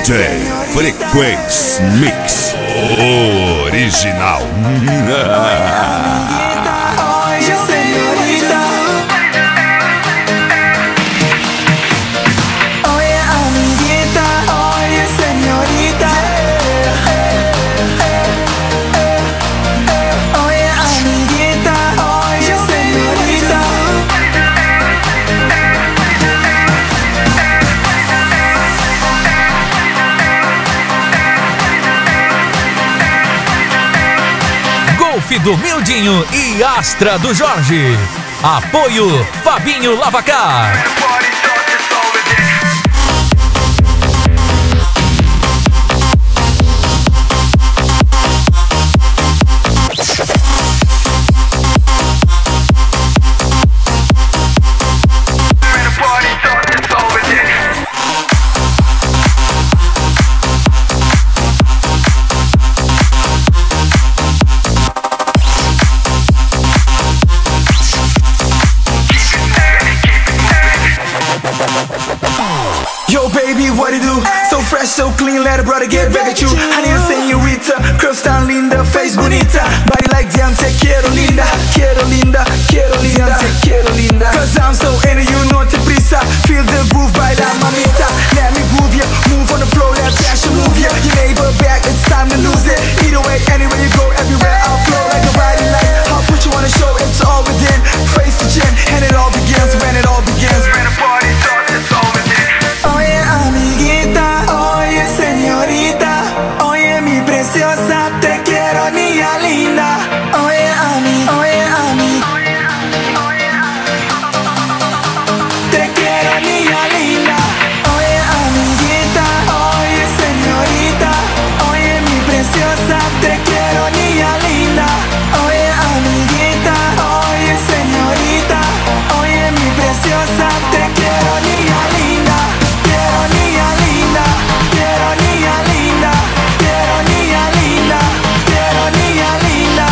DJ Frequency Mix Original. Do Mildinho e Astra do Jorge. Apoio Fabinho Lavacar. What it do? So fresh, so clean, let a brother get back at you. I need a señorita, curves tan linda, face bonita, body like damn, te quiero linda, quiero linda, quiero linda, te quiero linda. Cause I'm so into you, no te prisa. Feel the groove, baila mamita. Let me groove ya, move on the floor, let passion move ya. Your neighbor back, it's time to lose it. Either way, anywhere you go, everywhere I'll flow like a riding light. I'll put you on a show, it's all within. Face the gym, and it all begins when it all begins. When the party starts, it's all within. Oye mi preciosa, te quiero niña linda. Oye a mí, te quiero niña linda. Oye amiguita, oye señorita. Oye mi preciosa, te quiero niña linda. Oye amiguita, oye señorita. Oye mi preciosa, te quiero niña linda. Quiero niña linda, quiero niña linda. Quiero niña linda, quiero niña linda.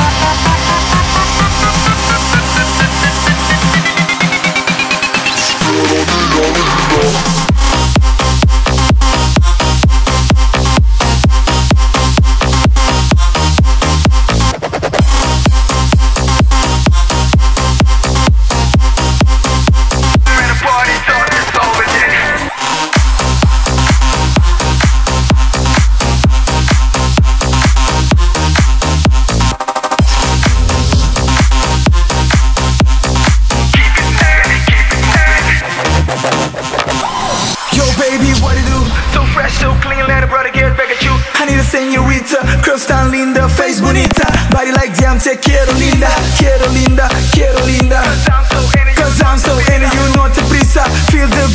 Señorita, curves tan linda, face bonita, body like damn, te quiero linda, quiero linda, quiero linda. Cause I'm so into you, no te prisa. Feel the